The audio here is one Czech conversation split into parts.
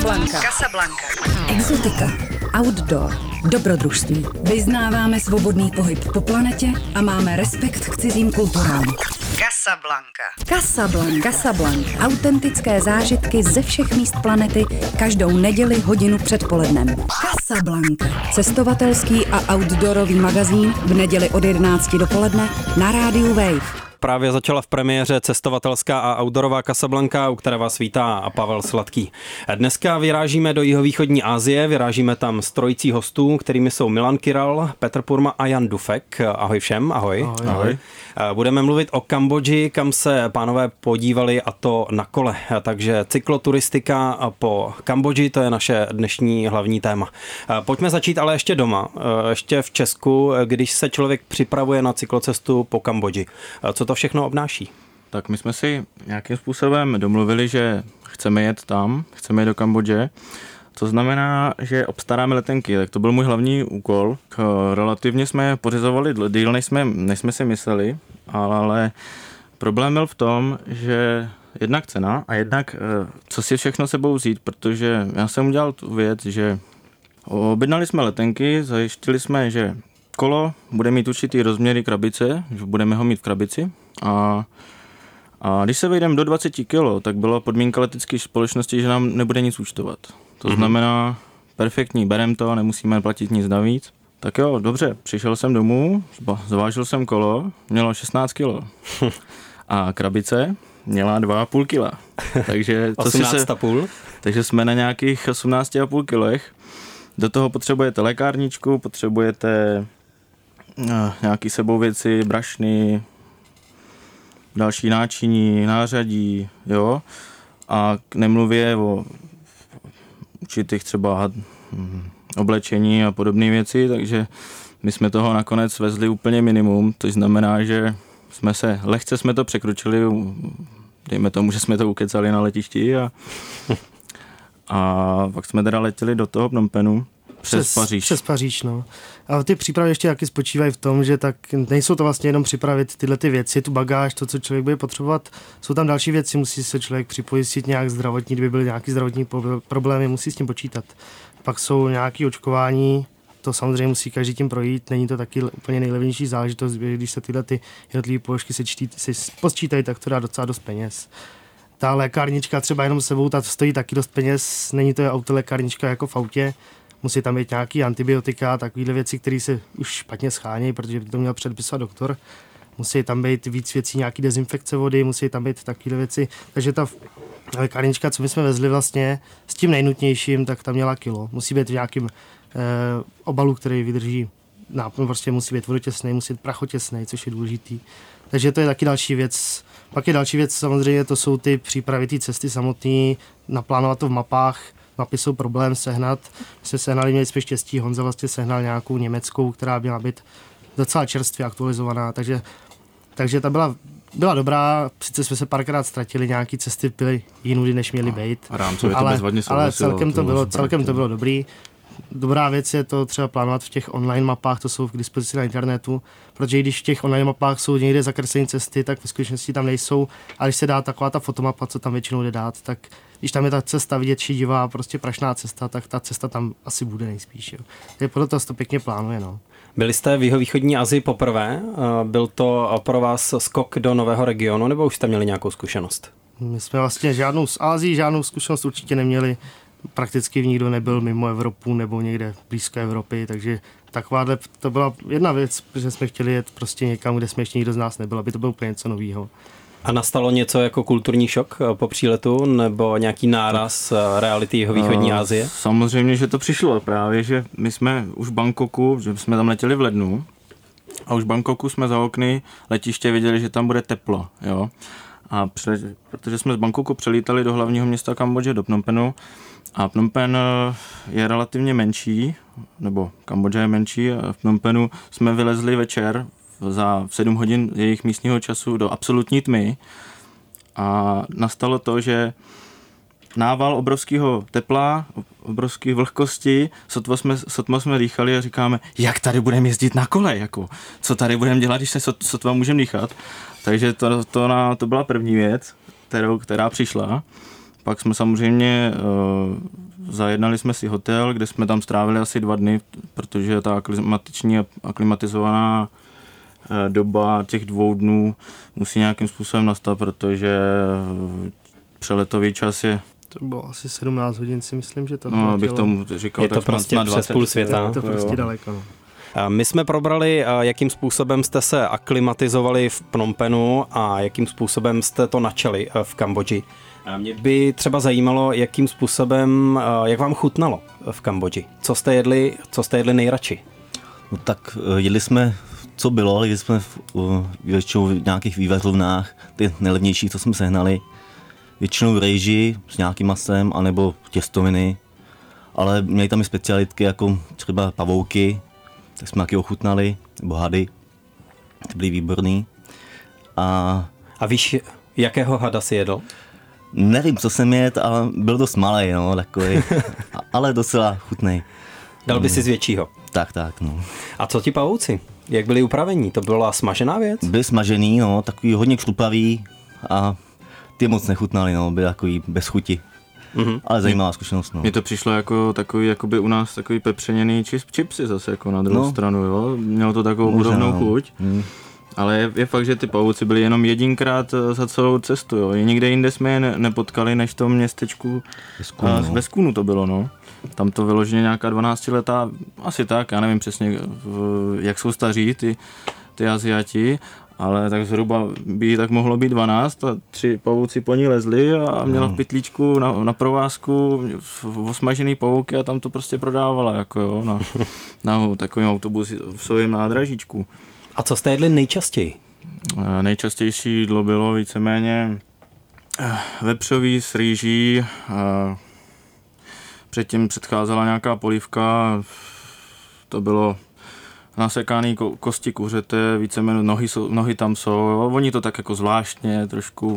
Casablanca. Exotika, outdoor, dobrodružství. Vyznáváme svobodný pohyb po planetě a máme respekt k cizím kulturám. Casablanca. Autentické zážitky ze všech míst planety každou neděli hodinu před polednem. Casablanca. Cestovatelský a outdoorový magazín v neděli od 11 dopoledne na rádiu Wave. Právě začala v premiéře cestovatelská a outdoorová Casablanca, u které vás vítá Pavel Sladký. Dneska vyrážíme do jihovýchodní Asie, vyrážíme tam s trojicí hostů, kterými jsou Milan Kiral, Petr Purma a Jan Dufek. Ahoj všem, ahoj. Ahoj. Budeme mluvit o Kambodži, kam se pánové podívali, a to na kole. Takže cykloturistika po Kambodži, to je naše dnešní hlavní téma. Pojďme začít ale ještě doma, ještě v Česku, když se člověk připravuje na cyklocestu po Kambodži. Co to všechno obnáší? Tak my jsme si nějakým způsobem domluvili, že chceme jet tam, chceme jet do Kambodže. To znamená, že obstaráme letenky, tak to byl můj hlavní úkol. Relativně jsme pořizovali díl, než jsme si mysleli, ale problém byl v tom, že jednak cena a jednak co si všechno sebou vzít, protože já jsem udělal tu věc, že objednali jsme letenky, zajistili jsme, že kolo bude mít určitý rozměry krabice, že budeme ho mít v krabici a když se vejdeme do 20 kg, tak byla podmínka letecké společnosti, že nám nebude nic účtovat. To znamená, perfektní, berem to, nemusíme platit nic navíc. Tak jo, dobře, přišel jsem domů, zvážil jsem kolo, mělo 16 kg a krabice měla 2,5 kg. Takže 18,5? Takže jsme na nějakých 18,5 kilech. Do toho potřebujete lékárničku, potřebujete nějaký sebou věci, brašny, další náčiní, nářadí, jo. A nemluvě o určitých třeba oblečení a podobné věci, takže my jsme toho nakonec vezli úplně minimum, to znamená, že lehce jsme to překročili, dejme tomu, že jsme to ukecali na letišti a pak jsme teda letěli do toho Phnom Penhu přes Paříž. Přes Paříž, no. A ty přípravy ještě taky spočívají v tom, že tak nejsou to vlastně jenom připravit tyhle ty věci, tu bagáž, to, co člověk bude potřebovat. Jsou tam další věci, musí se člověk připojistit nějak zdravotní, kdyby byly nějaký zdravotní problémy, musí s tím počítat. Pak jsou nějaké očkování, to samozřejmě musí každý tím projít, není to taky úplně nejlevnější záležitost, když se tyhle ty jednotlivé položky se posčítají, tak to dá docela dost peněz. Ta lékárnička třeba jenom sebou, ta stojí taky dost peněz, není to autolékárnička jako v autě, musí tam být nějaký antibiotika, takovéhle věci, které se už špatně schánějí, protože by to měl předpisovat doktor. Musí tam být víc věcí, nějaký dezinfekce vody, musí tam být takovéhle věci. Takže ta lékárnička, co my jsme vezli vlastně s tím nejnutnějším, tak tam měla kilo. Musí být v nějakým obalu, který vydrží nápon, prostě musí být vodotěsnej, musí být prachotěsnej, což je důležitý. Takže to je taky další věc. Pak je další věc, samozřejmě to jsou ty přípravy té cesty samotné, naplánovat to v mapách. Mapy jsou problém sehnat. My jsme sehnali, měli jsme štěstí, Honza vlastně sehnal nějakou německou, která měla být docela čerstvě aktualizovaná, takže ta byla dobrá, sice jsme se párkrát ztratili, nějaký cesty byly jinudy, než měly být. Ale celkem to bylo dobrý. Dobrá věc je to třeba plánovat v těch online mapách, to jsou k dispozici na internetu, protože když v těch online mapách jsou někde zakreslené cesty, tak ve skutečnosti tam nejsou, a když se dá taková ta fotomapa, co tam většinou jde dát, tak když tam je ta cesta vidět šedivá, prostě prašná cesta, tak ta cesta tam asi bude nejspíš. Jo. Takže podle toho se to pěkně plánuje. No. Byli jste v jihovýchodní Asii poprvé? Byl to pro vás skok do nového regionu, nebo už jste měli nějakou zkušenost? My jsme vlastně žádnou z Asii, žádnou zkušenost určitě neměli. Prakticky nikdo nebyl mimo Evropu nebo někde blízko Evropy, takže takováhle, to byla jedna věc, že jsme chtěli jet prostě někam, kde jsme ještě nikdo z nás nebyl, aby to bylo úplně něco novýho. A nastalo něco jako kulturní šok po příletu, nebo nějaký náraz reality jihovýchodní Asie? Samozřejmě, že to přišlo právě, že my jsme už v Bangkoku, že jsme tam letěli v lednu a už v Bangkoku jsme za okny letiště viděli, že tam bude teplo, jo. A protože jsme z Bangkoku přelítali do hlavního města Kambodže, do Phnom Penhu, a Phnom Penh je relativně menší, nebo Kambodža je menší, a v Phnom Penhu jsme vylezli večer za 7 hodin jejich místního času do absolutní tmy a nastalo to, že nával obrovského tepla, obrovské vlhkosti, sotva jsme dýchali a říkáme, jak tady budeme jezdit na kole, jako, co tady budeme dělat, když se sotva můžeme dýchat. Takže to byla první věc, která přišla. Pak jsme samozřejmě zajednali jsme si hotel, kde jsme tam strávili asi 2 dny, protože ta aklimatizovaná doba těch 2 dnů musí nějakým způsobem nastat, protože přeletový čas je... To bylo asi 17 hodin, si myslím, že to No, abych tomu říkal, je to prostě přes půl světa. Je to prostě daleko. No. My jsme probrali, jakým způsobem jste se aklimatizovali v Phnom Penhu a jakým způsobem jste to načali v Kambodži. Mě by třeba zajímalo, jakým způsobem, jak vám chutnalo v Kambodži. Co jste jedli nejradši? No tak jedli jsme, co bylo, jedli jsme většinou v nějakých vývařovnách, ty nejlevnější, co jsme sehnali. Většinou rejži s nějakým masem, anebo těstoviny. Ale měli tam i specialitky, jako třeba pavouky, tak jsme taky ochutnali, nebo hady, ty byly výborný. A víš, jakého hada si jedl? Nevím, co jsem jedl, ale byl dost malej, no, takový, ale docela chutnej. Dal by si z většího? Tak, no. A co ti pavouci? Jak byli upravení? To byla smažená věc? Byli smažený, no, takový hodně křupavý a ty moc nechutnali, no, byli takový bez chuti. Mm-hmm. Ale zajímavá zkušenost, no. Mně to přišlo jako takový, jakoby u nás takový pepřeněný chipsy zase jako na druhou stranu, jo. Mělo to takovou podobnou chuť. Ale je fakt, že ty pavouci byli jenom jedinkrát za celou cestu, jo. Nikde jinde jsme je nepotkali, než v tom městečku ve Skunu to bylo, no. Tam to vyloženě nějaká 12letá, asi tak, já nevím přesně, jak jsou staří ty Aziati, ale tak zhruba by jí tak mohlo být 12 a 3 pavouci po ní lezli a měla v pytlíčku na provázku osmažený pavouky a tam to prostě prodávala, jako jo, na takovým autobusovém nádražíčku. A co jste jedli nejčastěji? Nejčastější jídlo bylo víceméně vepřový s rýží, předtím předcházela nějaká polívka, to bylo nasekaný kosti kuřete, víceméně nohy tam jsou, oni to tak jako zvláštně trošku,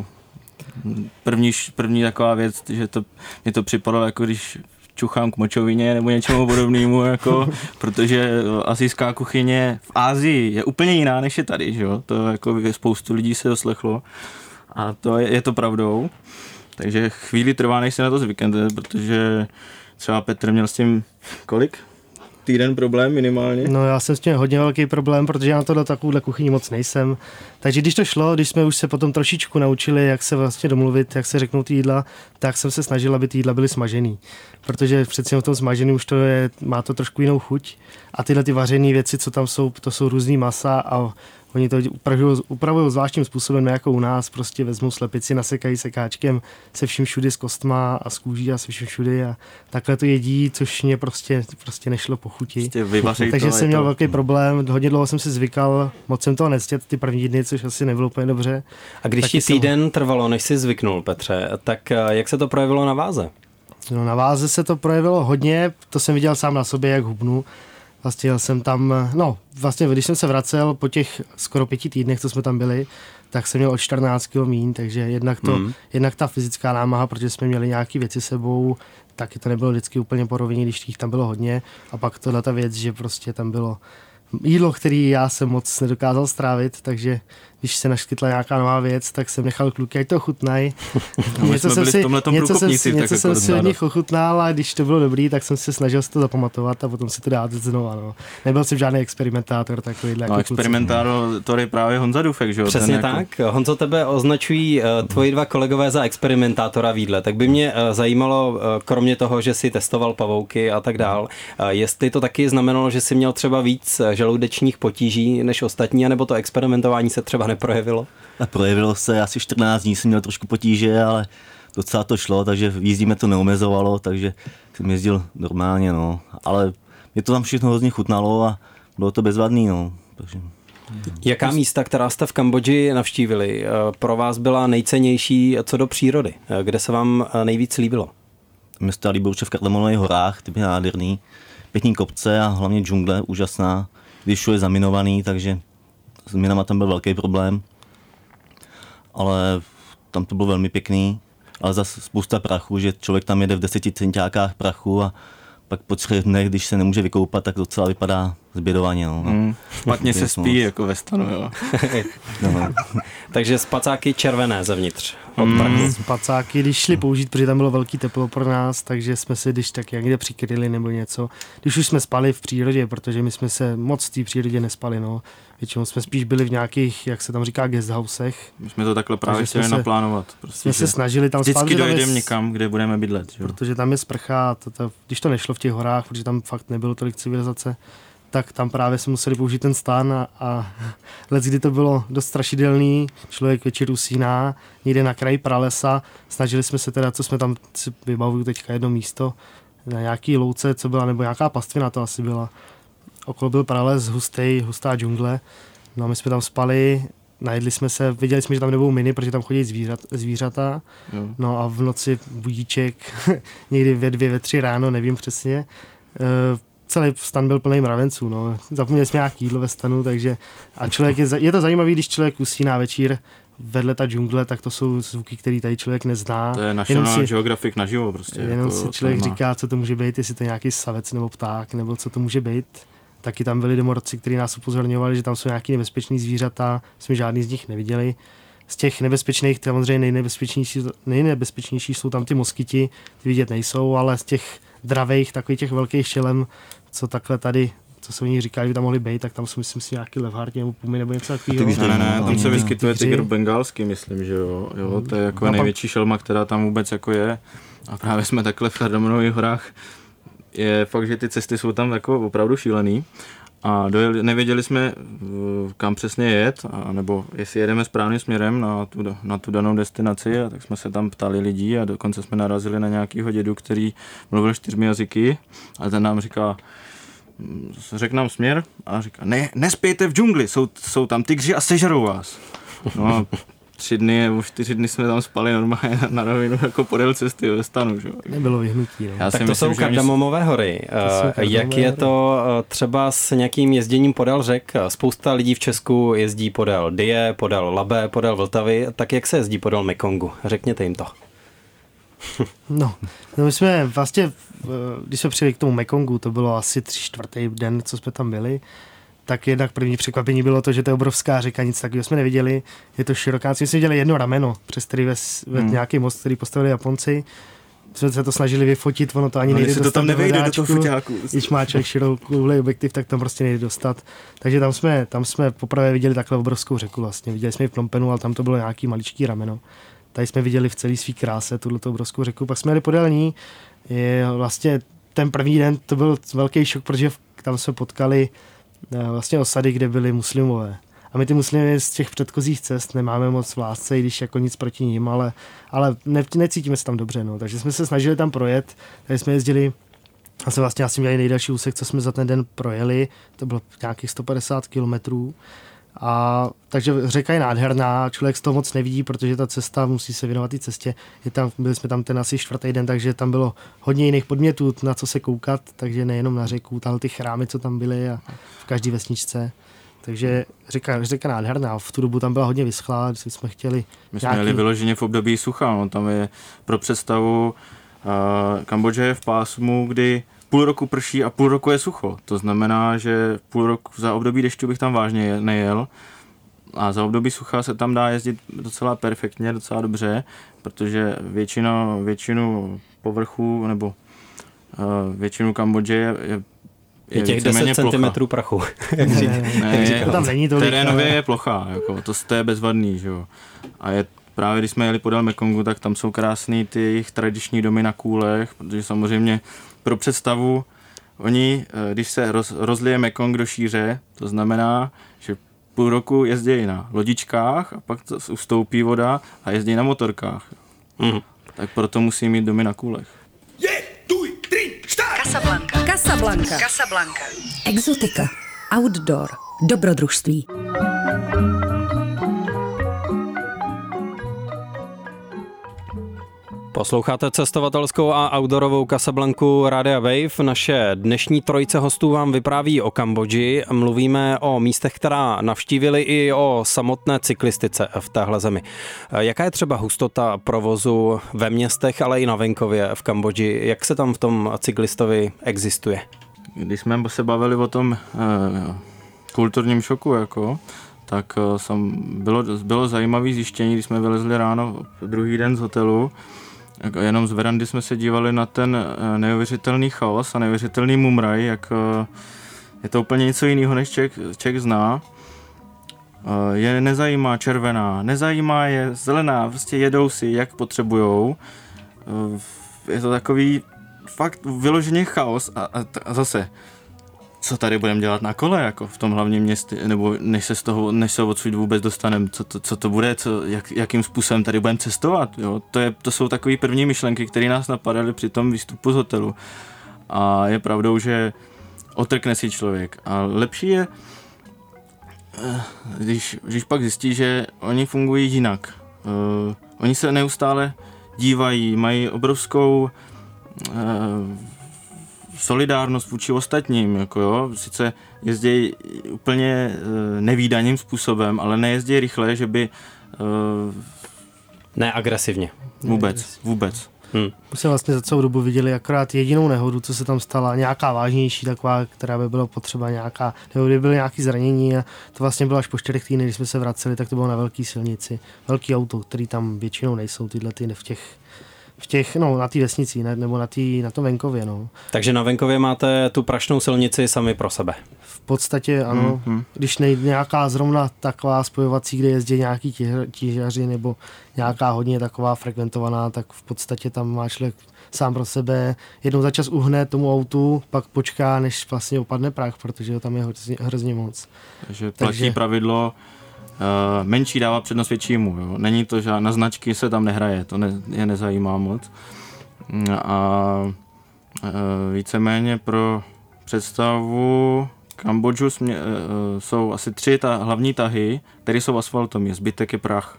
první taková věc, že mě to připadalo jako když čuchám k močovině nebo něčemu podobnému, jako, protože asijská kuchyně v Asii je úplně jiná, než je tady, že jo? To jako spoustu lidí se doslechlo a to je to pravdou, takže chvíli trvá, než se na to zvyknete, protože třeba Petr měl s tím kolik? Týden problém minimálně? No já jsem s tím hodně velký problém, protože já na to do takovouhle kuchyni moc nejsem. Takže když to šlo, když jsme už se potom trošičku naučili, jak se vlastně domluvit, jak se řeknou ty jídla, tak jsem se snažil, aby ty jídla byly smažený. Protože přeci v tom smažený už to má to trošku jinou chuť. A tyhle ty vařené věci, co tam jsou, to jsou různý masa a oni to upravují zvláštním způsobem, jako u nás, prostě vezmou slepici, nasekají sekáčkem se vším všudy s kostma a s kůží a se vším všudy a takhle to jedí, což mě prostě nešlo po chuti. Takže jsem měl velký problém, hodně dlouho jsem si zvykal, moc jsem toho nestěl ty první dny, což asi nebylo úplně dobře. A když ti týden trvalo, než jsi zvyknul, Petře, tak jak se to projevilo na váze? No, na váze se to projevilo hodně, to jsem viděl sám na sobě, jak hubnu. Vlastně jsem tam, když jsem se vracel po těch skoro 5 týdnech, co jsme tam byli, tak jsem měl o 14 kg míň, takže jednak ta fyzická námaha, protože jsme měli nějaké věci sebou, taky to nebylo vždycky úplně po rovině, když jich tam bylo hodně. A pak tohle ta věc, že prostě tam bylo jídlo, který já jsem moc nedokázal strávit, takže když se naskytla nějaká nová věc, tak jsem nechal kluky, ať to ochutnají. Něco jsem si od nich ochutnal a když to bylo dobrý, tak jsem se snažil si to zapamatovat a potom si to dát znova. No. Nebyl jsem žádný experimentátor takovýhle. No, experimentátor je právě Honza Dufek, že jo? Přesně tak. Honzo, tebe označují tvoji 2 kolegové za experimentátora v jídle. Tak by mě zajímalo, kromě toho, že si testoval pavouky a tak dál, jestli to taky znamenalo, že jsi měl třeba víc žaludečních potíží než ostatní, anebo to experimentování se třeba neprojevilo? A projevilo se, asi 14 dní jsem měl trošku potíže, ale docela to šlo, takže v jízdě mě to neomezovalo, takže jsem jezdil normálně, no. Ale mě to tam všechno hrozně chutnalo a bylo to bezvadný, no. Takže... Jaká místa, která jste v Kambodži navštívili, pro vás byla nejcennější co do přírody? Kde se vám nejvíc líbilo? Město Líbouče v Kardemonových horách, ty byly nádherný. Pěkný kopce a hlavně džungle, úžasná. Když je zaminovaný, takže s minama tam byl velký problém. Ale tam to bylo velmi pěkný. Ale zase spousta prachu, že člověk tam jede v 10 centiákách prachu a pak po 3 dnech, když se nemůže vykoupat, tak docela vypadá zbědovaně. No. Špatně se spí jako ve stanu, jo. No. Takže spacáky červené zevnitř. Spacáky, když šli použít, protože tam bylo velký teplo pro nás, takže jsme se když tak někde přikryli nebo něco. Když už jsme spali v přírodě, protože my jsme se moc v té přírodě nespali, no. Většinou jsme spíš byli v nějakých, jak se tam říká, guesthousech. My jsme to takhle právě chtěli naplánovat. Prostě, jsme se snažili tam spát. Vždycky dojedeme někam, kde budeme bydlet. Že? Protože tam je sprcha, když to nešlo v těch horách, protože tam fakt nebylo tolik civilizace, tak tam právě jsme museli použít ten stán a kdy to bylo dost strašidelný, člověk večer usíná, někde na kraji pralesa, snažili jsme se teda, co jsme tam, si vybavuju teďka jedno místo, na nějaký louce, co byla, nebo nějaká pastvina to asi byla. Okolo byl prales, hustá džungle, no a my jsme tam spali, najedli jsme se, viděli jsme, že tam nebudou miny, protože tam chodí zvířata, no a v noci budíček, někdy ve 2, ve 3 ráno, nevím přesně, celý stan byl plný mravenců, no. Zapomněli jsme nějaký jídlo ve stanu, takže a člověk je to zajímavý, když člověk usíná večír vedle ta džungle, tak to jsou zvuky, který tady člověk nezná. To je National Geographic naživo prostě. Jenom jako si člověk říká, co to může být, jestli to je nějaký savec nebo pták, nebo co to může být. Taky tam byli domorodci, kteří nás upozorňovali, že tam jsou nějaký nebezpečný zvířata, jsme žádný z nich neviděli. Z těch nebezpečných, samozřejmě nejnebezpečnější jsou tam ty moskyti, ty vidět nejsou, ale z těch dravejch, takových těch velkých šelem, co takhle tady, co se o nich říká, že by tam mohli být, tak tam jsou, myslím si, nějaký levharti nebo pumy nebo něco takového. Ne, tam se vyskytuje tygr bengalský, myslím, že jo. To je jako největší šelma, která tam vůbec jako je. A právě jsme takhle v Kardamonových horách. Je fakt, že ty cesty jsou tam jako opravdu šílený. A nevěděli jsme, kam přesně jet, nebo jestli jedeme správným směrem na tu danou destinaci, a tak jsme se tam ptali lidí a dokonce jsme narazili na nějakýho dědu, který mluvil 4 jazyky a ten nám říká, řekl nám směr a říká, nespějte v džungli, jsou tam tygři a sežerou vás. No a 3 dny nebo 4 dny jsme tam spali normálně na rovinu jako podél cesty ve stanu. Že? Nebylo vyhnutí. No. Tak to jsou Kardamomové hory. Jak je to třeba s nějakým jezděním podél řek? Spousta lidí v Česku jezdí podél Dyje, podél Labe, podél Vltavy. Tak jak se jezdí podél Mekongu? Řekněte jim to. No my jsme vlastně, když jsme přijeli k tomu Mekongu, to bylo asi 3/4 den, co jsme tam byli, tak jednak první překvapení bylo to, že to je obrovská řeka, nic takového jsme neviděli. Je to široká, my jsme viděli jedno rameno, přes který ve nějaký most, který postavili Japonci. Jsme se to snažili vyfotit, ono to ani nejde dostat to tam nevejde do toho foťáku. Když má člověk širokoulej objektiv, tak tam prostě nejde dostat. Takže tam jsme poprvé viděli takhle obrovskou řeku vlastně. Viděli jsme ji v Phnom Penhu, ale tam to bylo nějaký maličký rameno. Tady jsme viděli v celé své kráse tuto obrovskou řeku. Pak jsme jeli podél ní. Vlastně ten první den to byl velký šok, protože tam jsme potkali vlastně osady, kde byli muslimové. A my ty muslimy z těch předchozích cest nemáme moc v lásce, i když jako nic proti ním, ale necítíme se tam dobře. No. Takže jsme se snažili tam projet, tady jsme jezdili, a jsme vlastně asi měli nejdelší úsek, co jsme za ten den projeli, to bylo nějakých 150 kilometrů. Takže řeka je nádherná, člověk z toho moc nevidí, protože ta cesta musí se věnovat té cestě. Byli jsme tam ten asi 4. den, takže tam bylo hodně jiných podmětů, na co se koukat, takže nejenom na řeku, tam ty chrámy, co tam byly a v každé vesničce. Takže řeka nádherná, v tu dobu tam byla hodně vyschlá, když jsme chtěli... My jsme jeli vyloženě v období sucha, no, tam je pro představu Kambodže je v pásmu, kdy půl roku prší a půl roku je sucho. To znamená, že půl roku za období dešťu bych tam vážně nejel a za období sucha se tam dá jezdit docela perfektně, docela dobře, protože většinu povrchu nebo většinu Kambodže je těch 10 cm prachu. To tam není tolik. Terénově je plochá, jako, to je bezvadný. Že jo. A právě když jsme jeli podél Mekongu, tak tam jsou krásný ty jejich tradiční domy na kůlech, protože samozřejmě pro představu, oni, když se rozlije Mekong do šíře, to znamená, že půl roku jezdí na lodičkách a pak to ustoupí voda a jezdí na motorkách. Tak proto musí mít domy na kůlech. Casablanca. Exotika. Outdoor. Dobrodružství. Posloucháte cestovatelskou a outdoorovou Casablanku Rádia Wave. Naše dnešní trojice hostů vám vypráví o Kambodži. Mluvíme o místech, která navštívili, i o samotné cyklistice v téhle zemi. Jaká je třeba hustota provozu ve městech, ale i na venkově v Kambodži? Jak se tam v tom cyklistovi existuje? Když jsme se o tom kulturním šoku, jako, tak bylo zajímavé zjištění, když jsme vylezli ráno druhý den z hotelu, jenom z verandy jsme se dívali na ten neuvěřitelný chaos a neuvěřitelný mumraj, jak je to úplně něco jiného, než člověk zná. Je nezajímá červená, nezajímá je zelená, prostě jedou si, jak potřebujou. Je to takový fakt vyloženě chaos a zase, co tady budeme dělat na kole, jako v tom hlavním městě, nebo než se odsud vůbec dostaneme, co to bude, jakým způsobem tady budeme cestovat, jo? To jsou takové první myšlenky, které nás napadaly při tom výstupu z hotelu. A je pravdou, že otrkne si člověk. A lepší je, když pak zjistí, že oni fungují jinak. Oni se neustále dívají, mají obrovskou solidárnost vůči ostatním, jako jo, sice jezdí úplně nevídaným způsobem, ale nejezdí rychle, že by neagresivně. Vůbec. My jsme vlastně za celou dobu viděli akorát jedinou nehodu, co se tam stala, nějaká vážnější taková, která by byla potřeba nějaká, nebo kdyby byly nějaké zranění a to vlastně bylo až po 4 týdnech, když jsme se vraceli, tak to bylo na velké silnici, velký auto, který tam většinou nejsou, tyhle ty na té vesnici, nebo na tom venkově, no. Takže na venkově máte tu prašnou silnici sami pro sebe. V podstatě ano, když nejde nějaká zrovna taková spojovací, kde jezdí nějaký tížaři nebo nějaká hodně taková frekventovaná, tak v podstatě tam má člověk sám pro sebe, jednou za čas uhne tomu autu, pak počká, než vlastně opadne prach, protože tam je hrozně moc. Takže platí pravidlo, menší dává přednost většímu. Jo. Není to, že na značky se tam nehraje, to je nezajímá moc. A víceméně pro představu Kambodžu jsou asi 3 hlavní tahy, které jsou asfaltový, zbytek je prach.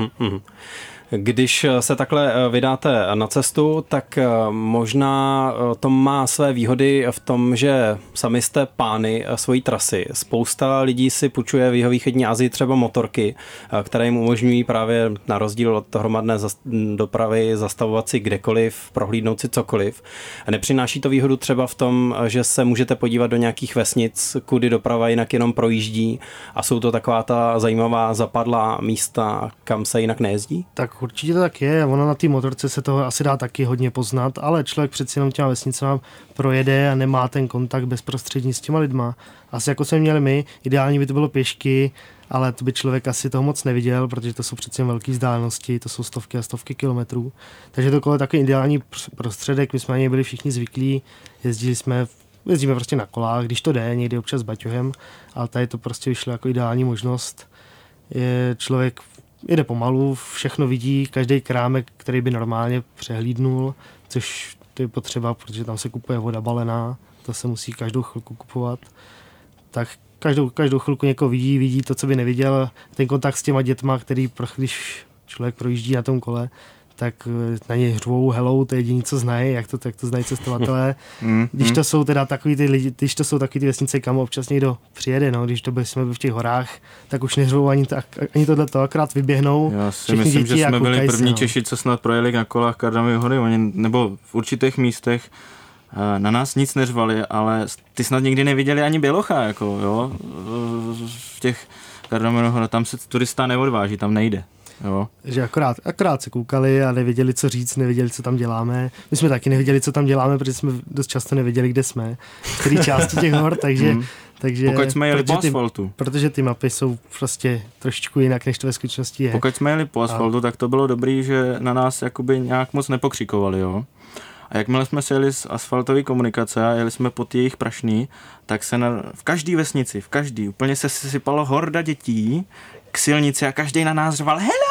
Když se takhle vydáte na cestu, tak možná to má své výhody v tom, že sami jste pány svojí trasy. Spousta lidí si půjčuje v jihovýchodní Asii třeba motorky, které jim umožňují právě na rozdíl od hromadné dopravy zastavovat si kdekoliv, prohlídnout si cokoliv. Nepřináší to výhodu třeba v tom, že se můžete podívat do nějakých vesnic, kudy doprava jinak jenom projíždí a jsou to taková ta zajímavá zapadlá místa, kam se jinak nejezdí? Tak určitě to tak je, ono na té motorce se toho asi dá taky hodně poznat, ale člověk přeci jenom těma vesnicama projede a nemá ten kontakt bezprostřední s těma lidma. Asi jako jsme měli my, ideálně by to bylo pěšky, ale to by člověk asi toho moc neviděl, protože to jsou přeci jen velké vzdálenosti, to jsou stovky a stovky kilometrů. Takže to kolo je takový ideální prostředek, my jsme na něj byli všichni zvyklí, jezdíme prostě na kolách, když to jde, někdy občas s baťohem, ale tady to prostě vyšlo jako ideální možnost. Člověk jede pomalu, všechno vidí, každý krámek, který by normálně přehlídnul, což to je potřeba, protože tam se kupuje voda balená, to se musí každou chvilku kupovat. Tak každou chvilku někoho vidí to, co by neviděl. Ten kontakt s těma dětma, když člověk projíždí na tom kole, tak na něj řvou hello, to je jediný, co znají, jak to znají cestovatelé. Když to jsou teda takový ty lidi, když to jsou takový ty vesnice, kam občas někdo přijede, no, když to jsme v těch horách, tak už neřvou ani tohleto, akrát vyběhnou. Já si myslím, že jsme byli první Češi, co snad projeli na kolách Kardamové hory, nebo v určitých místech na nás nic neřvali, ale ty snad nikdy neviděli ani bělocha, jako jo, v těch Kardamové hory, tam se turista neodváží, tam nejde. Jo. Že akorát se koukali a nevěděli, co říct, nevěděli, co tam děláme. My jsme taky nevěděli, co tam děláme, protože jsme dost často nevěděli, kde jsme, v které části těch hor, takže pokud jsme jeli po asfaltu. Protože ty mapy jsou prostě trošičku jinak, než to ve skutečnosti je. Pokud jsme jeli po asfaltu, tak to bylo dobrý, že na nás jakoby nějak moc nepokřikovali, jo. A jakmile jsme se jeli z asfaltové komunikace a jeli jsme pod jejich prašný, tak se v každé vesnici, úplně se sypalo horda dětí k silnici a každý na nás řval hello.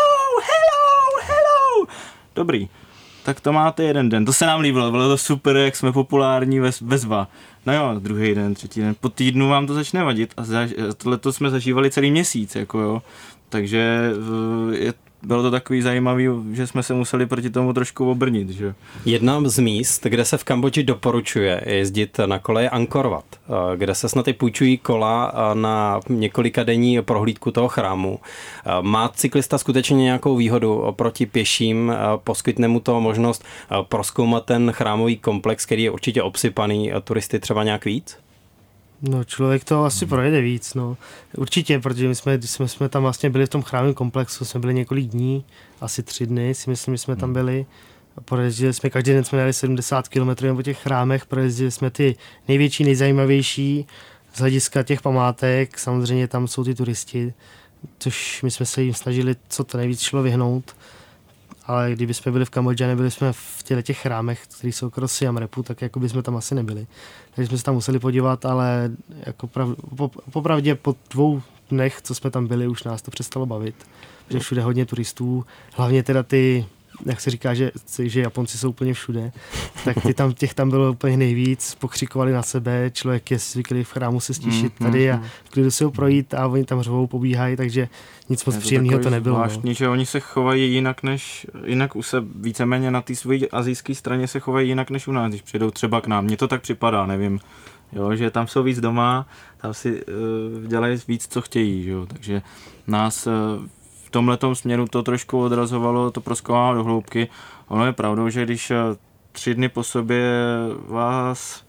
Dobrý, tak to máte jeden den, to se nám líbilo, bylo to super, jak jsme populární ve Zva. No jo, druhý den, třetí den, po týdnu vám to začne vadit a tohleto jsme zažívali celý měsíc, jako jo. Takže bylo to takový zajímavý, že jsme se museli proti tomu trošku obrnit. Že? Jedna z míst, kde se v Kambodži doporučuje jezdit na kole, je Angkor Wat, kde se snad i půjčují kola na několikadenní prohlídku toho chrámu. Má cyklista skutečně nějakou výhodu oproti pěším? Poskytne mu to možnost prozkoumat ten chrámový komplex, který je určitě obsypaný turisty třeba nějak víc? No, člověk to asi projede víc, no. Určitě, protože když jsme tam vlastně byli v tom chrámovém komplexu, jsme byli několik dní, asi 3 dny, si myslím, že jsme tam byli. Projezdili jsme, každý den jsme jeli 70 km po těch chrámech, projezdili jsme ty největší, nejzajímavější z hlediska těch památek, samozřejmě tam jsou ty turisti, což my jsme se jim snažili co to nejvíc šlo vyhnout. Ale kdyby jsme byli v Kambodži a nebyli jsme v těch chrámech, které jsou okolo Siam Reapu, tak jako by jsme tam asi nebyli. Takže jsme se tam museli podívat, ale jako popravdě po 2 dnech, co jsme tam byli, už nás to přestalo bavit. Že všude hodně turistů, hlavně teda ty, jak se říká, že Japonci jsou úplně všude, tak těch tam bylo úplně nejvíc, pokřikovali na sebe, člověk je zvyklý v chrámu se stíšit tady a v klidu si ho projít a oni tam řvou, pobíhají, takže nic moc příjemného to nebylo. Zvláštní, že oni se chovají jinak u se víceméně na té své asijské straně se chovají jinak než u nás, když přijdou třeba k nám. Mně to tak připadá, nevím. Jo, že tam jsou víc doma, tam si dělají víc, co chtějí, jo, takže nás v tomhletom směru to trošku odrazovalo, to prozkoumává do hloubky. Ono je pravdou, že když 3 dny po sobě vás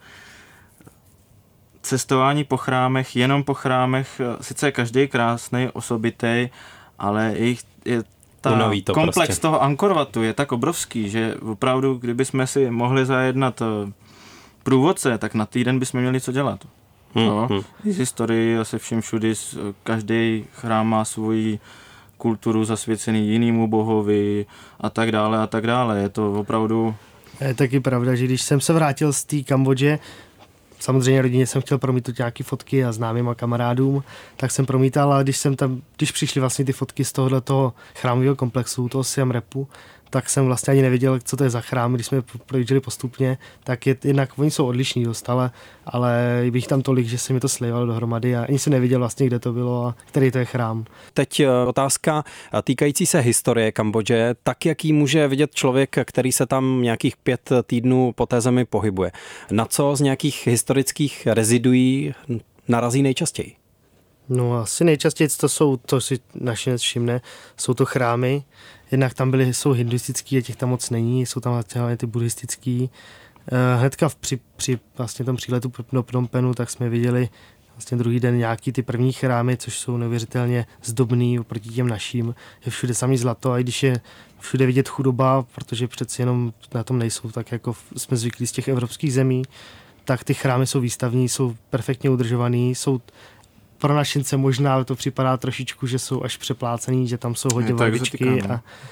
cestování po chrámech, jenom po chrámech, sice je každý krásný, osobitý, ale komplex prostě. Toho Angkor Watu je tak obrovský, že opravdu, kdybychom si mohli zajednat průvodce, tak na týden bychom měli co dělat. Z historii a se všem všudy, každý chrám má svoji kulturu zasvěcený jinému bohovi a tak dále. Je to opravdu... Je taky pravda, že když jsem se vrátil z té Kambodže, samozřejmě rodině jsem chtěl promítnout nějaké fotky a známým a kamarádům, tak jsem promítal, a když přišly vlastně ty fotky z tohoto chrámového komplexu, toho Siam Reapu, tak jsem vlastně ani nevěděl, co to je za chrám, když jsme projížděli postupně, tak jednak oni jsou odlišní dost, ale bych tam tolik, že se mi to slívalo dohromady a ani jsem nevěděl vlastně, kde to bylo a který to je chrám. Teď otázka týkající se historie Kambodže, tak jak ji může vidět člověk, který se tam nějakých 5 týdnů po té zemi pohybuje. Na co z nějakých historických reziduí narazí nejčastěji? No asi nejčastěji to si naši všimne, jsou to chrámy. Jednak tam jsou hinduistický a těch tam moc není, jsou tam hlavně ty buddhistický. Hnedka při vlastně tom příletu do Phnom Penhu, tak jsme viděli vlastně druhý den nějaký ty první chrámy, což jsou neuvěřitelně zdobný oproti těm naším. Je všude samý zlato, a když je všude vidět chudoba, protože přeci jenom na tom nejsou, tak jako jsme zvyklí z těch evropských zemí, tak ty chrámy jsou výstavní, jsou perfektně udržovaný, jsou pro našince možná to připadá trošičku, že jsou až přeplácený, že tam jsou hodně barvičky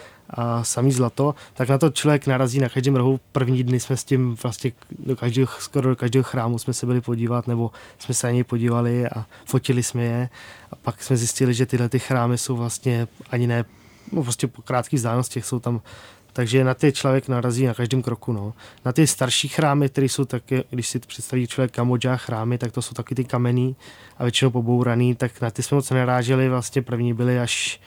a samý zlato, tak na to člověk narazí na každém rohu. První dny jsme s tím vlastně skoro do každého chrámu jsme se byli podívat, nebo jsme se na něj podívali a fotili jsme je. A pak jsme zjistili, že tyhle ty chrámy jsou vlastně ani ne, prostě po krátkých vzdálenostech jsou tam. Takže na ty člověk narazí na každém kroku. No. Na ty starší chrámy, které jsou taky, když si představí člověk Kambodža chrámy, tak to jsou taky ty kamenný a většinou pobouraný, tak na ty jsme moc neráželi, vlastně první byly až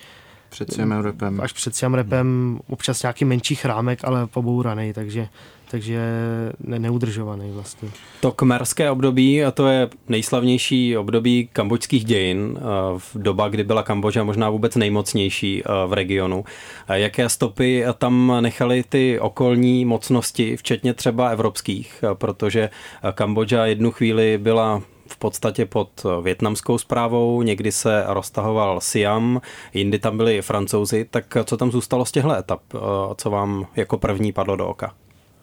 před Siam Reapem, občas nějaký menší chrámek, ale pobouraný, takže neudržovaný vlastně. To khmerské období, a to je nejslavnější období kambodžských dějin, v doba, kdy byla Kambodža možná vůbec nejmocnější v regionu. Jaké stopy tam nechaly ty okolní mocnosti, včetně třeba evropských, protože Kambodža jednu chvíli byla v podstatě pod vietnamskou správou, někdy se roztahoval Siam, jindy tam byli Francouzi, tak co tam zůstalo z těchto etap? Co vám jako první padlo do oka?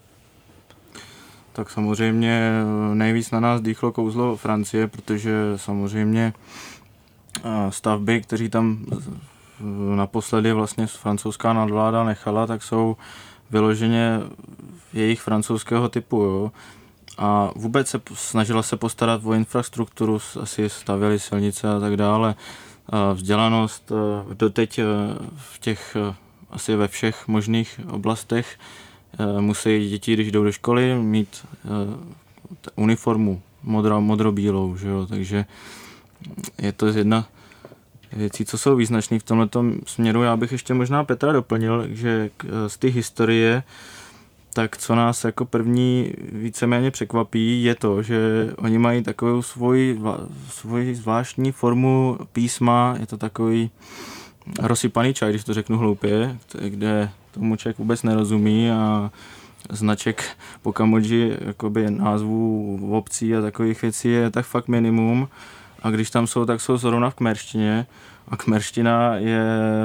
Tak samozřejmě nejvíc na nás dýchlo kouzlo Francie, protože samozřejmě stavby, kteří tam naposledy vlastně francouzská nadvláda nechala, tak jsou vyloženě jejich francouzského typu, jo. A vůbec se snažila se postarat o infrastrukturu, asi stavěly silnice a tak dále. Vzdělanost doteď v těch asi ve všech možných oblastech musí děti, když jdou do školy, mít uniformu modrobílou, že jo? Takže je to věcí, co jsou význačné v tomhletom směru. Já bych ještě možná Petra doplnil, že z té historie, tak co nás jako první víceméně překvapí, je to, že oni mají takovou svoji zvláštní formu písma, je to takový rozsypaný čaj, když to řeknu hloupě, kde tomu člověk vůbec nerozumí a značek po Kambodži, jakoby názvů obcí a takových věcí je tak fakt minimum a když tam jsou, tak jsou zrovna v kmerštině a kmerština je...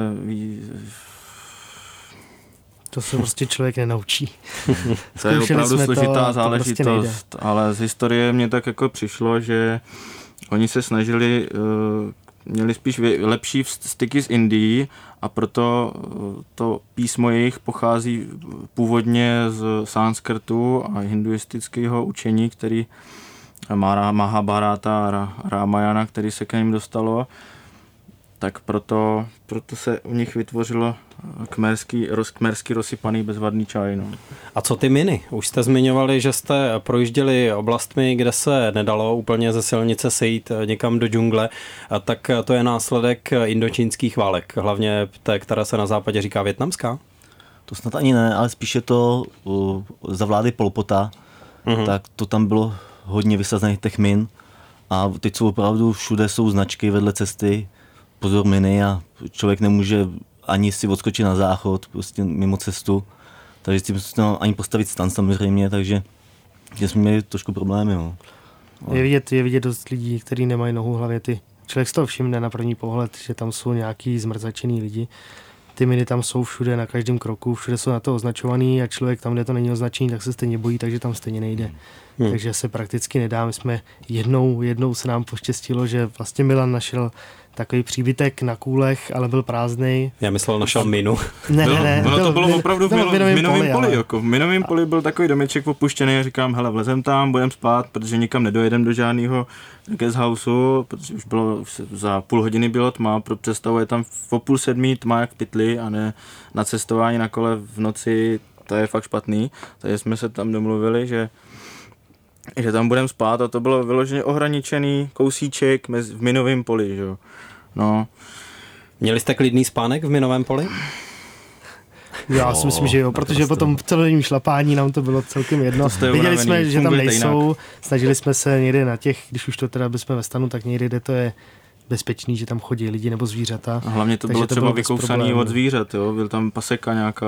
To se prostě člověk nenaučí. To je opravdu složitá záležitost, prostě ale z historie mě tak jako přišlo, že oni se snažili, měli spíš lepší styky s Indií a proto to písmo jejich pochází původně z sanskrtu a hinduistického učení, který má Mahabharata a Ramayana, který se k ním dostalo, tak proto se u nich vytvořilo kmerský rozsypaný bezvadný čaj. No. A co ty miny? Už jste zmiňovali, že jste projížděli oblastmi, kde se nedalo úplně ze silnice sejít někam do džungle, tak to je následek indočínských válek, hlavně té, která se na západě říká vietnamská? To snad ani ne, ale spíše to za vlády Pol Pota, tak to tam bylo hodně vysazených těch min a teď jsou opravdu všude jsou značky vedle cesty, pozor miny a člověk nemůže ani si odskočit na záchod, prostě mimo cestu, takže s tím se ani postavit stan samozřejmě, takže jsme měli trošku problémy. No. Je vidět dost lidí, kteří nemají nohu v hlavě. Člověk z toho všimne na první pohled, že tam jsou nějaký zmrzačený lidi. Ty miny tam jsou všude, na každém kroku, všude jsou na to označovaný a člověk tam, kde to není označený, tak se stejně bojí, takže tam stejně nejde. Takže se prakticky nedá. My jsme jednou se nám poštěstilo, že vlastně Milan našel takový příbytek na Kůlech, ale byl prázdnej. Já myslel, našel minu. Ne. To bylo opravdu v minovém poli. Ale... Jako. V minovém poli byl takový domeček opuštěný a říkám, hele, vlezem tam, budem spát, protože nikam nedojedem do žádného guest houseu, protože už bylo za půl hodiny bylo tma, pro představu je tam o 6:30 tma jak v pytli a ne na cestování na kole v noci, to je fakt špatný. Takže jsme se tam domluvili, že tam budeme spát a to bylo vyloženě ohraničený kousíček v minovém poli, že jo. No. Měli jste klidný spánek v minovém poli? Já si myslím, že jo, protože potom v celodenním šlapání nám to bylo celkem jedno. Viděli jsme, že tam nejsou, snažili jsme se někde na těch, když už to teda bychom ve stanu, tak někde, kde to je bezpečný, že tam chodí lidi nebo zvířata. A hlavně to bylo třeba vykousaný od zvířat, jo? Byl tam paseka nějaká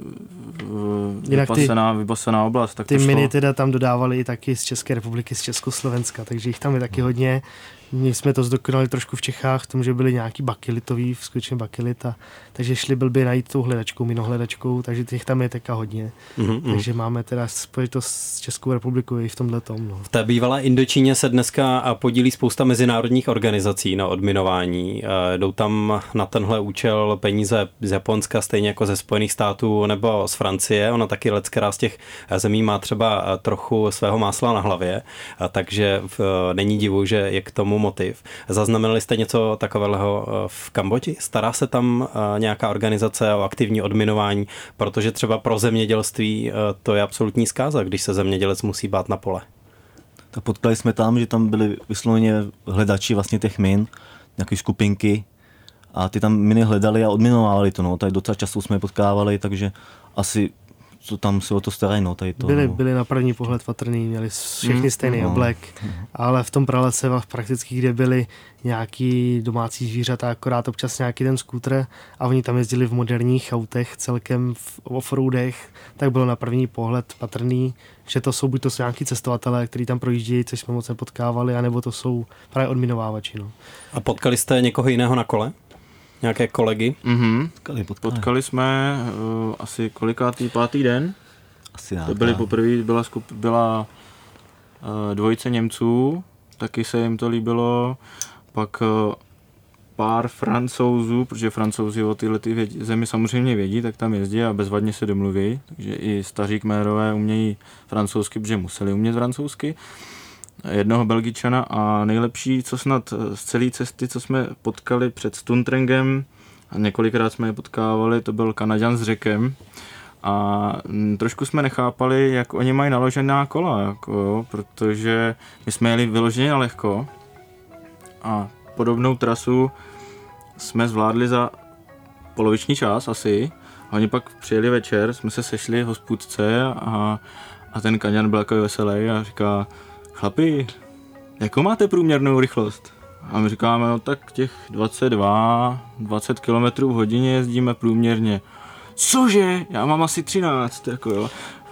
vybasená oblast. Tak ty miny teda tam dodávali i taky z České republiky, z Československa, takže jich tam je taky hodně. My jsme to zdokonali trošku v Čechách, v tom, že byly nějaký bakelitový, skutečně bakelita, takže šli blbě najít tou hledačkou, minohledačkou, takže těch tam je teďka hodně. Takže máme teda spojitost s Českou republikou i v tomhle tom. No. V té bývalé Indočíně se dneska podílí spousta mezinárodních organizací na odminování. Jdou tam na tenhle účel peníze z Japonska, stejně jako ze Spojených států nebo z Francie. Ona taky leckterá z těch zemí má třeba trochu svého másla na hlavě, takže není divu, že je k tomu motiv. Zaznamenali jste něco takového v Kambodži? Stará se tam nějaká organizace o aktivní odminování, protože třeba pro zemědělství to je absolutní zkáza, když se zemědělec musí bát na pole. Tak potkali jsme tam, že tam byli vysloveně hledači vlastně těch min, nějaké skupinky a ty tam miny hledali a odminovávali to. No. Tady docela často jsme je potkávali, takže asi co tam se o to starají, no, tady to. Byli na první pohled patrný, měli všechny stejný oblek, ale v tom pralese prakticky, kde byli nějaký domácí zvířata, akorát občas nějaký ten skútr a oni tam jezdili v moderních autech, celkem v offroadech, tak bylo na první pohled patrný, že to jsou buď to jsou nějaký cestovatelé, kteří tam projíždějí, což jsme moc nepotkávali, anebo to jsou právě odminovávači. No. A potkali jste někoho jiného na kole? Nějaké kolegy? Potkali jsme asi kolikátý, 5. den. Asi to byli poprvé, byla dvojice Němců, taky se jim to líbilo, pak pár Francouzů, protože Francouzi o tyhle zemi samozřejmě vědí, tak tam jezdí a bezvadně se domluví, takže i staří Khmerové umějí francouzsky, protože museli umět francouzsky. Jednoho Belgičana a nejlepší, co snad z celé cesty, co jsme potkali před Stuntrengem, a několikrát jsme je potkávali, to byl Kanaďan s Řekem a trošku jsme nechápali, jak oni mají naložená kola, jako, jo, protože my jsme jeli vyloženě na lehko a podobnou trasu jsme zvládli za poloviční čas asi. A oni pak přijeli večer, jsme se sešli v hospůdce a ten Kaňan byl takový veselý a říká: chlapi, jakou máte průměrnou rychlost? A my říkáme, no tak těch 20 km v hodině jezdíme průměrně. Cože? Já mám asi 13, jako jo.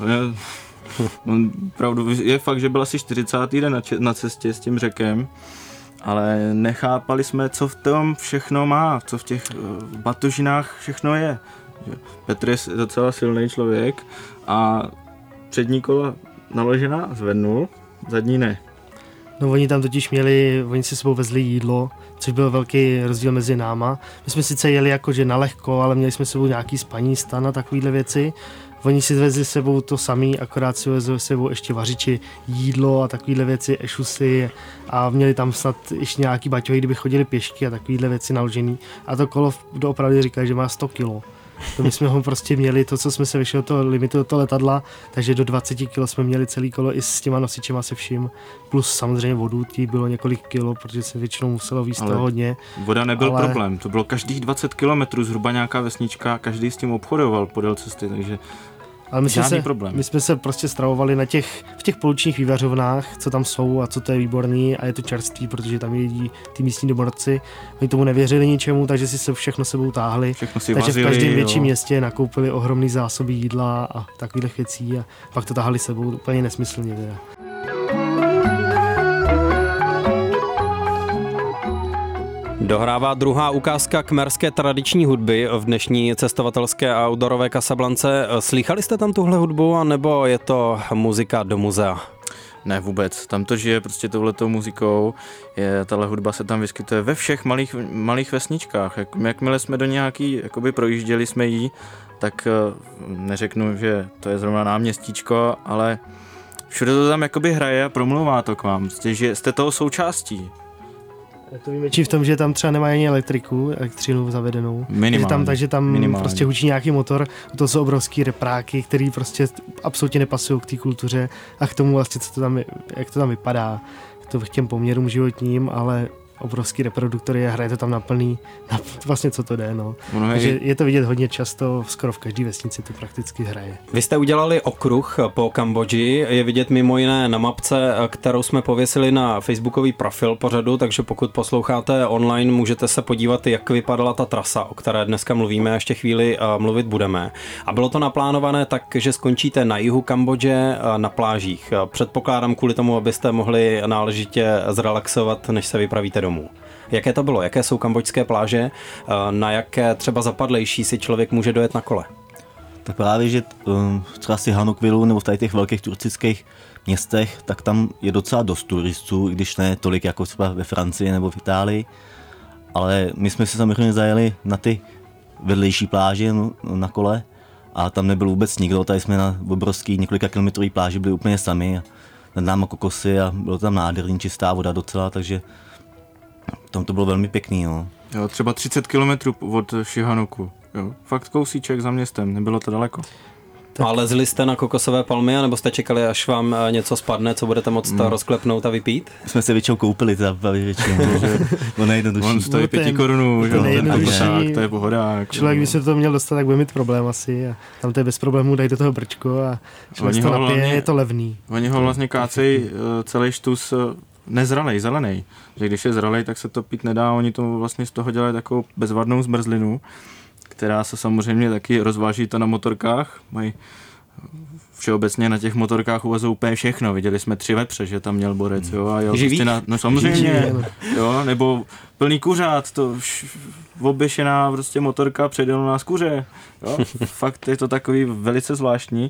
Pravdu, je fakt, že byl asi 40. den na cestě s tím řekem, ale nechápali jsme, co v tom všechno má, co v těch batožinách všechno je. Petr je docela silný člověk a přední kola naložená zvednul, zadní ne. No oni tam totiž oni si sebou vezli jídlo, což byl velký rozdíl mezi náma. My jsme sice jeli jakože na lehko, ale měli jsme sebou nějaký spaní, stan a takovýhle věci. Oni si vezli sebou to samý, akorát si vezli sebou ještě vařiči, jídlo a takovýhle věci, ešusy a měli tam snad ještě nějaký baťohy, kdyby chodili pěšky a takovýhle věci naložený. A to kolo doopravdy říká, že má 100 kilo. To my jsme ho prostě měli, to, co jsme se vyšli do toho limitu, do toho letadla, takže do 20 kg jsme měli celý kolo i s těma nosičema se vším, plus samozřejmě vodu, tí bylo několik kilo, protože se většinou muselo víc toho hodně. Voda nebyl problém, to bylo každých 20 kilometrů zhruba nějaká vesnička, každý s tím obchodoval podél cesty, takže ale problém. My jsme se prostě stravovali v těch pouličních vývařovnách, co tam jsou a co to je výborný a je to čerství, protože tam jedí ty místní domorodci. Oni tomu nevěřili ničemu, takže si se všechno sebou táhli. Takže vařili, v každém větším městě nakoupili ohromný zásoby jídla a takových věcí a pak to táhli sebou úplně nesmyslně. Teda. Dohrává druhá ukázka kmerské tradiční hudby v dnešní cestovatelské a outdoorové Casablance. Slýchali jste tam tuhle hudbu, anebo je to muzika do muzea? Ne, vůbec. Tam to žije prostě touhletou muzikou. Tahle hudba se tam vyskytuje ve všech malých vesničkách. Jakmile jsme do nějaký, projížděli jsme jí, tak neřeknu, že to je zrovna náměstíčko, ale všude to tam hraje a promluvá to k vám. Že jste toho součástí. To výjimečí v tom, že tam třeba nemají ani elektřinu zavedenou. Takže tam prostě hučí nějaký motor, to jsou obrovský repráky, který prostě absolutně nepasují k té kultuře a k tomu vlastně, jak to tam vypadá, k těm poměrům životním, ale obrovský reproduktory a hraje to tam na plný, vlastně co to jde, no. Takže je to vidět hodně často, skoro v každé vesnici to prakticky hraje. Vy jste udělali okruh po Kambodži, je vidět mimo jiné na mapce, kterou jsme pověsili na facebookový profil pořadu, takže pokud posloucháte online, můžete se podívat, jak vypadala ta trasa, o které dneska mluvíme a ještě chvíli mluvit budeme. A bylo to naplánované tak, že skončíte na jihu Kambodže na plážích. Předpokládám kvůli tomu, abyste mohli náležitě zrelaxovat, než se vypravíte domů. Jaké to bylo? Jaké jsou kambodžské pláže? Na jaké třeba zapadlejší si člověk může dojet na kole? Tak právě, že třeba si Hanukvilu nebo v tady těch velkých turistických městech, tak tam je docela dost turistů, i když ne tolik jako třeba ve Francii nebo v Itálii. Ale my jsme se samozřejmě zajeli na ty vedlejší pláže na kole a tam nebyl vůbec nikdo. Tady jsme na obrovský několika kilometrový pláži byli úplně sami a nad náma kokosy a bylo tam nádherný, čistá voda docela, takže tam to bylo velmi pěkný, no. Jo, třeba 30 kilometrů od Šihanuku. Jo, fakt kousíček za městem, nebylo to daleko. Tak. A lezli jste na kokosové palmy, nebo jste čekali, až vám něco spadne, co budete moct rozklepnout a vypít? Jsme se většinou koupili, to nejjednodušší. On stojí 5 korunů, to je pohoda. Člověk by se to měl dostat, tak bude mít problém asi. A tam to je bez problémů, dají do toho brčko a člověk to napije, je to levný. Oni ho vlastně kácejí celý štus nezralej, zelený. Že když je zralej, tak se to pít nedá, oni to vlastně z toho dělají takovou bezvadnou zmrzlinu, která se samozřejmě taky rozváží to na motorkách. Mají všeobecně na těch motorkách uvazou úplně všechno. Viděli jsme 3 vepře, že tam měl borec, jo, a jel prostě no samozřejmě, jo, nebo plný kuřát, to oběšená prostě motorka předjel nás kuře, jo. Fakt je to takový velice zvláštní.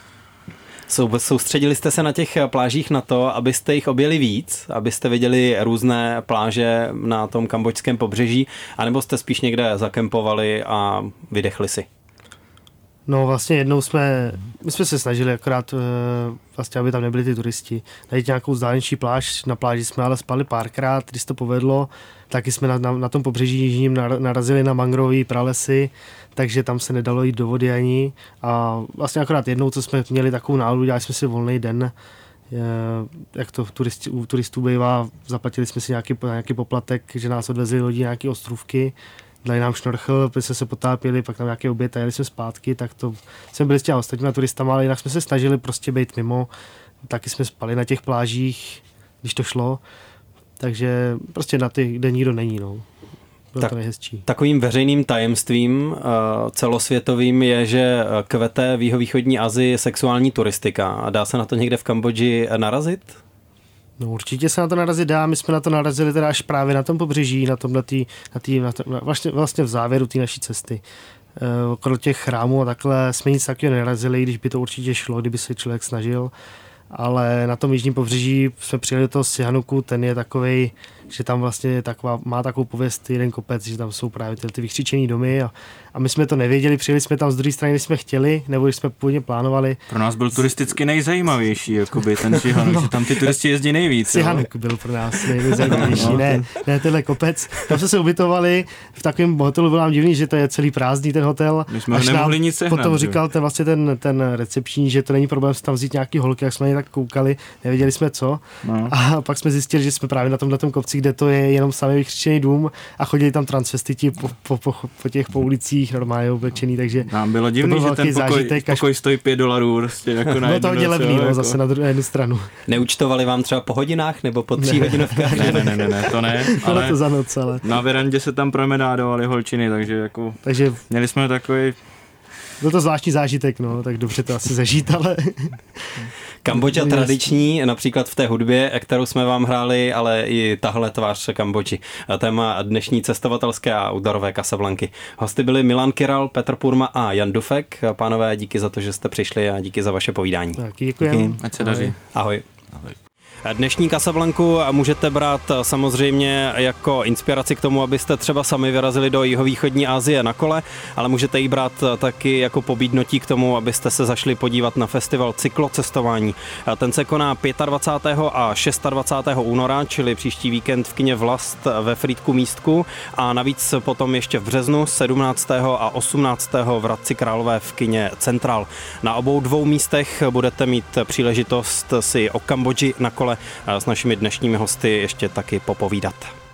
Soustředili jste se na těch plážích na to, abyste jich objeli víc, abyste viděli různé pláže na tom kambodžském pobřeží, anebo jste spíš někde zakempovali a vydechli si? No vlastně jednou my jsme se snažili akorát vlastně, aby tam nebyli ty turisti. Najít nějakou vzdálenější pláž, na pláži jsme ale spali párkrát, když to povedlo, taky jsme na tom pobřeží jižním narazili na mangrový pralesy, takže tam se nedalo jít do vody ani a vlastně akorát jednou, co jsme měli takovou náladu, dělali jsme si volný den, jak to u turistů bývá, zaplatili jsme si nějaký poplatek, že nás odvezli lodí nějaký ostrůvky, dali nám šnorchl, protože jsme se potápěli, pak tam nějaký oběd a jeli jsme zpátky, tak to jsme byli s těmi ostatními turistama, ale jinak jsme se snažili prostě být mimo, taky jsme spali na těch plážích, když to šlo, takže prostě na ty, kde nikdo není, no. Bylo to nejhezčí. Takovým veřejným tajemstvím celosvětovým je, že kvete v jihovýchodní Asii sexuální turistika. Dá se na to někde v Kambodži narazit? No určitě se na to narazit dá, my jsme na to narazili teda až právě na tom pobřeží, vlastně v závěru té naší cesty. Okolo těch chrámů a takhle jsme nic takového nenarazili, když by to určitě šlo, kdyby se člověk snažil. Ale na tom jižním pobřeží jsme přijeli do toho Sihanuku, ten je takovej, že tam vlastně má takovou pověst jeden kopec, že tam jsou právě ty vykřičený domy a my jsme to nevěděli, přijeli jsme tam z druhé strany, když jsme chtěli, nebo když jsme původně plánovali. Pro nás byl turisticky nejzajímavější, jakoby ten Sihanuk, že tam ty turisti jezdí nejvíc. Sihanuk byl pro nás nejzajímavější, ne tenhle kopec. Tam jsme se ubytovali, v takovém hotelu bylo nám divný, že to je celý prázdný ten hotel. My jsme nemohli nic sehnat. Potom říkal ten recepční, že to není problém tam vzít nějaký holky, jak jsme na ně tak koukali, nevěděli jsme co. No. A pak jsme zjistili, že jsme právě na tomhletom kopci, kde to je jenom samý vykřičený dům a chodili tam transvestiti po těch ulicích normálně oblečený, takže nám bylo divný, že ten pokoj stojí $5 prostě jako na jednu. Bylo to hodně levný, no, zase na jednu stranu. Neúčtovali vám třeba po hodinách nebo po 3 hodinovkách? Ne, to ne. Ale to za noc, ale. Na verandě se tam promedádovali holčiny, takže měli jsme takový. Byl to zvláštní zážitek, no, tak dobře to asi zažít, ale. Kambodža tradiční, například v té hudbě, kterou jsme vám hráli, ale i tahle tvář Kambodži. Téma dnešní cestovatelské a outdoorové Casablanky. Hosty byli Milan Kiral, Petr Purma a Jan Dufek. Pánové, díky za to, že jste přišli a díky za vaše povídání. Taky děkuji. Ať se daří. Ahoj. Ahoj. Dnešní Casablanku můžete brát samozřejmě jako inspiraci k tomu, abyste třeba sami vyrazili do jihovýchodní Asie na kole, ale můžete ji brát taky jako pobídnutí k tomu, abyste se zašli podívat na festival cyklocestování. Ten se koná 25. a 26. února, čili příští víkend v kině Vlast ve Frýdku Místku a navíc potom ještě v březnu 17. a 18. v Hradci Králové v kině Central. Na obou dvou místech budete mít příležitost si o Kambodži na kole s našimi dnešními hosty ještě taky popovídat.